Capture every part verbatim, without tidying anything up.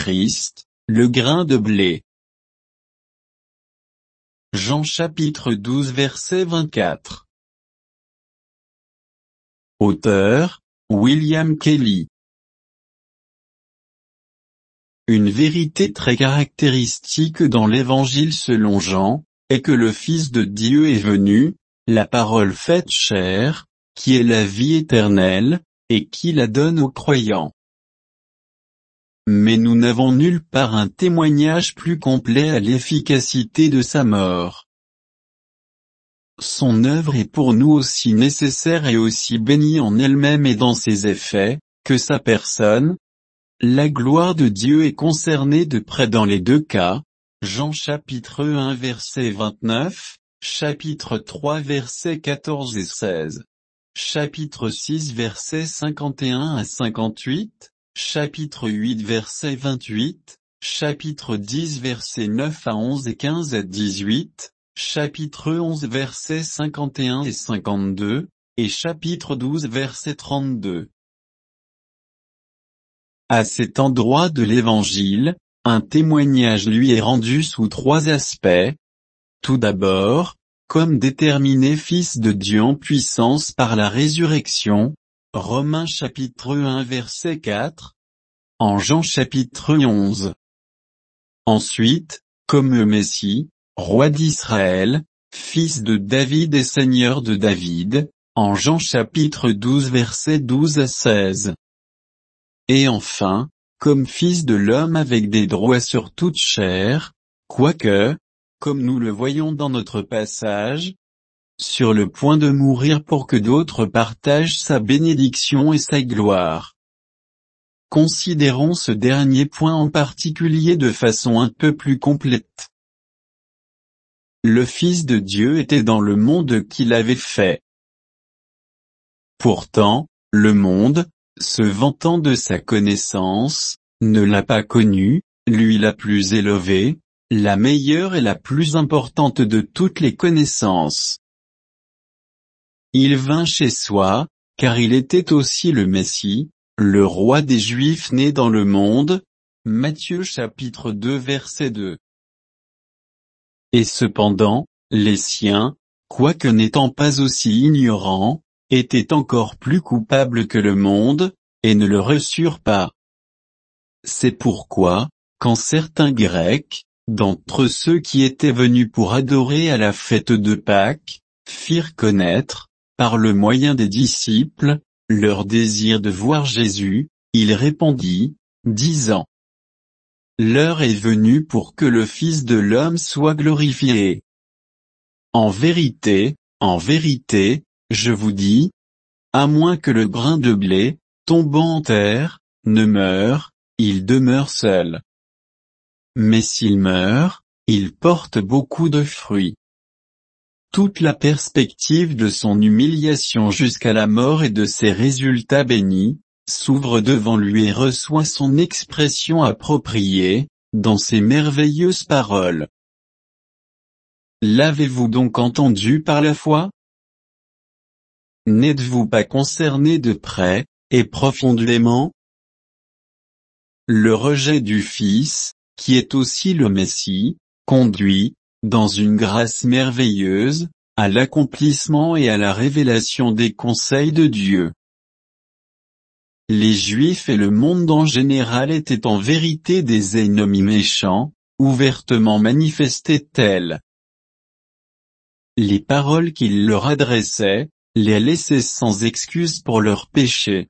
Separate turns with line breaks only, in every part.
Christ, le grain de blé. Jean chapitre douze verset vingt-quatre. Auteur, William Kelly. Une vérité très caractéristique dans l'Évangile selon Jean, est que le Fils de Dieu est venu, la parole faite chair, qui est la vie éternelle, et qui la donne aux croyants. Mais nous n'avons nulle part un témoignage plus complet à l'efficacité de sa mort. Son œuvre est pour nous aussi nécessaire et aussi bénie en elle-même et dans ses effets, que sa personne. La gloire de Dieu est concernée de près dans les deux cas, Jean chapitre un verset vingt-neuf, chapitre trois versets quatorze et seize, chapitre six versets cinquante et un à cinquante-huit, chapitre huit verset vingt-huit, chapitre dix versets neuf à onze et quinze à dix-huit, chapitre onze versets cinquante et un et cinquante-deux, et chapitre douze verset trente-deux. À cet endroit de l'Évangile, un témoignage lui est rendu sous trois aspects. Tout d'abord, comme déterminé Fils de Dieu en puissance par la résurrection, Romains chapitre un verset quatre, en Jean chapitre onze. Ensuite, comme le Messie, roi d'Israël, fils de David et seigneur de David, en Jean chapitre douze verset douze à seize. Et enfin, comme fils de l'homme avec des droits sur toute chair, quoique, comme nous le voyons dans notre passage, sur le point de mourir pour que d'autres partagent sa bénédiction et sa gloire. Considérons ce dernier point en particulier de façon un peu plus complète. Le Fils de Dieu était dans le monde qu'il avait fait. Pourtant, le monde, se vantant de sa connaissance, ne l'a pas connu, lui la plus élevée, la meilleure et la plus importante de toutes les connaissances. Il vint chez soi, car il était aussi le Messie, le roi des Juifs né dans le monde, Matthieu chapitre deux verset deux. Et cependant, les siens, quoique n'étant pas aussi ignorants, étaient encore plus coupables que le monde, et ne le reçurent pas. C'est pourquoi, quand certains Grecs, d'entre ceux qui étaient venus pour adorer à la fête de Pâques, firent connaître, par le moyen des disciples, leur désir de voir Jésus, il répondit, disant: L'heure est venue pour que le Fils de l'homme soit glorifié. En vérité, en vérité, je vous dis, à moins que le grain de blé, tombant en terre, ne meure, il demeure seul. Mais s'il meurt, il porte beaucoup de fruits. Toute la perspective de son humiliation jusqu'à la mort et de ses résultats bénis, s'ouvre devant lui et reçoit son expression appropriée, dans ces merveilleuses paroles. L'avez-vous donc entendu par la foi? N'êtes-vous pas concerné de près, et profondément? Le rejet du Fils, qui est aussi le Messie, conduit, dans une grâce merveilleuse, à l'accomplissement et à la révélation des conseils de Dieu. Les Juifs et le monde en général étaient en vérité des ennemis méchants, ouvertement manifestés tels. Les paroles qu'il leur adressait, les laissaient sans excuse pour leurs péchés.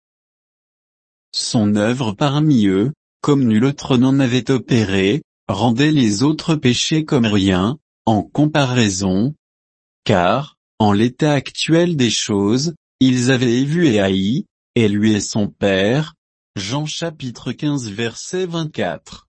Son œuvre parmi eux, comme nul autre n'en avait opéré, rendait les autres péchés comme rien, en comparaison, car, en l'état actuel des choses, ils avaient vu et haï, et lui et son Père, Jean chapitre quinze verset vingt-quatre.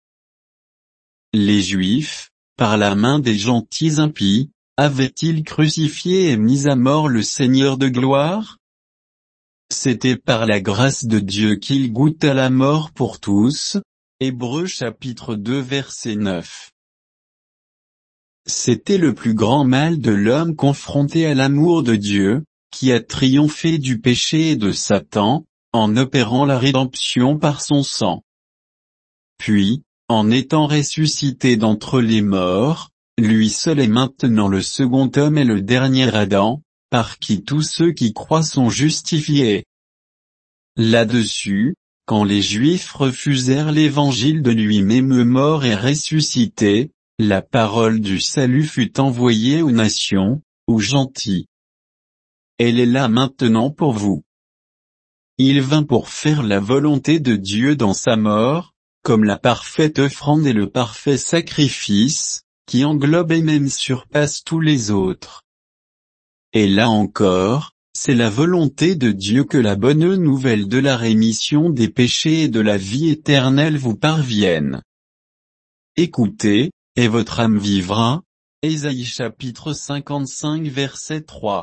Les Juifs, par la main des gentils impies, avaient-ils crucifié et mis à mort le Seigneur de gloire? C'était par la grâce de Dieu qu'il goûta la mort pour tous, Hébreux chapitre deux verset neuf. C'était le plus grand mal de l'homme confronté à l'amour de Dieu, qui a triomphé du péché et de Satan, en opérant la rédemption par son sang. puis, en étant ressuscité d'entre les morts, lui seul est maintenant le second homme et le dernier Adam, par qui tous ceux qui croient sont justifiés. Là-dessus, quand les Juifs refusèrent l'évangile de lui-même mort et ressuscité, la parole du salut fut envoyée aux nations, aux gentils. Elle est là maintenant pour vous. Il vint pour faire la volonté de Dieu dans sa mort, comme la parfaite offrande et le parfait sacrifice, qui englobe et même surpasse tous les autres. Et là encore, c'est la volonté de Dieu que la bonne nouvelle de la rémission des péchés et de la vie éternelle vous parvienne. Écoutez, et votre âme vivra. Ésaïe chapitre cinquante-cinq verset trois.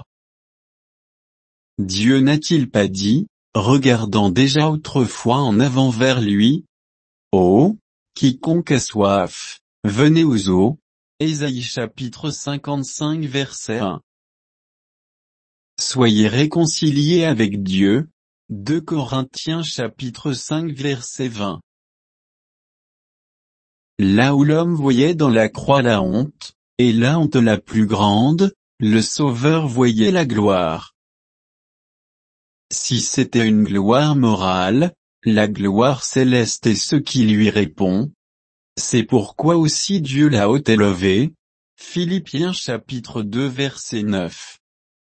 Dieu n'a-t-il pas dit, regardant déjà autrefois en avant vers lui? Oh, quiconque a soif, venez aux eaux. Ésaïe chapitre cinquante-cinq verset un. Soyez réconciliés avec Dieu. deux Corinthiens chapitre cinq verset vingt. Là où l'homme voyait dans la croix la honte, et la honte la plus grande, le Sauveur voyait la gloire. Si c'était une gloire morale, la gloire céleste est ce qui lui répond. C'est pourquoi aussi Dieu l'a haut élevé. Philippiens chapitre deux verset neuf.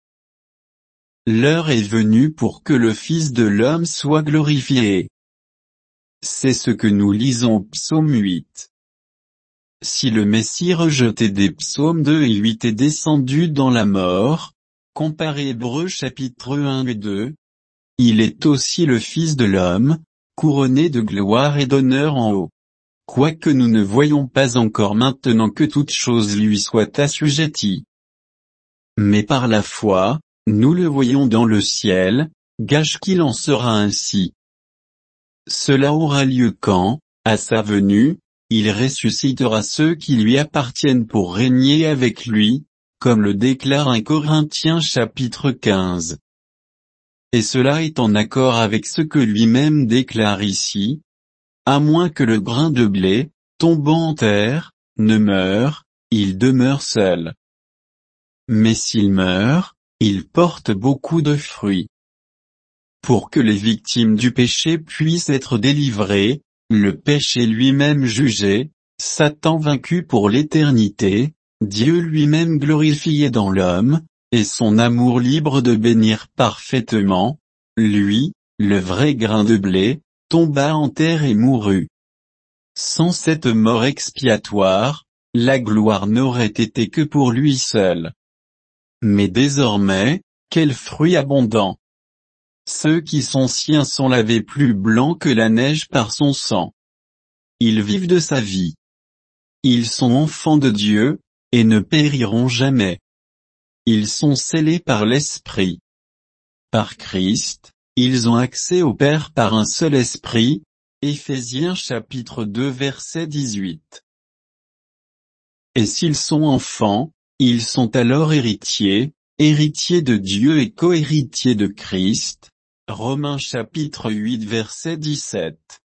L'heure est venue pour que le Fils de l'homme soit glorifié. C'est ce que nous lisons au psaume huit. Si le Messie rejeté des psaumes deux et huit est descendu dans la mort, comparez Hébreux chapitre un et deux, il est aussi le Fils de l'homme, couronné de gloire et d'honneur en haut. Quoique nous ne voyons pas encore maintenant que toute chose lui soit assujettie. Mais par la foi, nous le voyons dans le ciel, gage qu'il en sera ainsi. Cela aura lieu quand, à sa venue, il ressuscitera ceux qui lui appartiennent pour régner avec lui, comme le déclare un Corinthiens chapitre quinze. Et cela est en accord avec ce que lui-même déclare ici. À moins que le grain de blé, tombant en terre, ne meure, il demeure seul. Mais s'il meurt, il porte beaucoup de fruits. Pour que les victimes du péché puissent être délivrées, le péché lui-même jugé, Satan vaincu pour l'éternité, Dieu lui-même glorifié dans l'homme, et son amour libre de bénir parfaitement, lui, le vrai grain de blé, tomba en terre et mourut. Sans cette mort expiatoire, la gloire n'aurait été que pour lui seul. Mais désormais, quel fruit abondant! Ceux qui sont siens sont lavés plus blancs que la neige par son sang. Ils vivent de sa vie. Ils sont enfants de Dieu, et ne périront jamais. Ils sont scellés par l'Esprit. Par Christ, ils ont accès au Père par un seul esprit. Éphésiens chapitre deux verset dix-huit. Et s'ils sont enfants, ils sont alors héritiers, héritiers de Dieu et co-héritiers de Christ. Romains chapitre huit verset dix-sept.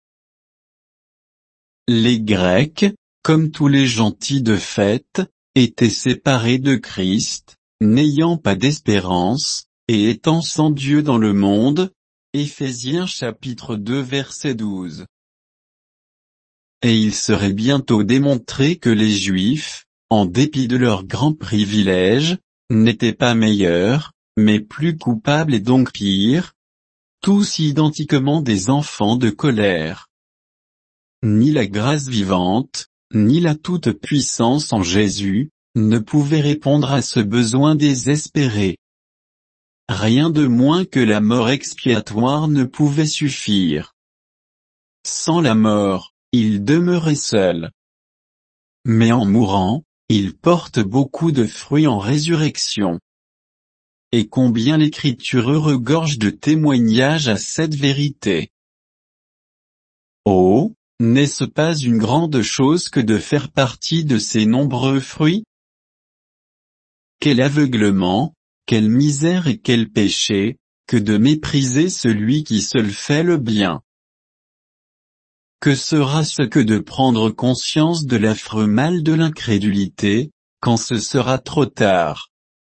Les Grecs, comme tous les gentils de fait, étaient séparés de Christ, n'ayant pas d'espérance, et étant sans Dieu dans le monde. Éphésiens chapitre deux verset douze. Et il serait bientôt démontré que les Juifs, en dépit de leurs grands privilèges, n'étaient pas meilleurs, mais plus coupables et donc pires, tous identiquement des enfants de colère. Ni la grâce vivante, ni la toute-puissance en Jésus, ne pouvaient répondre à ce besoin désespéré. Rien de moins que la mort expiatoire ne pouvait suffire. Sans la mort, il demeurait seul. Mais en mourant, il porte beaucoup de fruits en résurrection. Et combien l'Écriture regorge de témoignages à cette vérité. Oh, n'est-ce pas une grande chose que de faire partie de ces nombreux fruits? Quel aveuglement, quelle misère et quel péché, que de mépriser celui qui seul fait le bien. Que sera-ce que de prendre conscience de l'affreux mal de l'incrédulité, quand ce sera trop tard?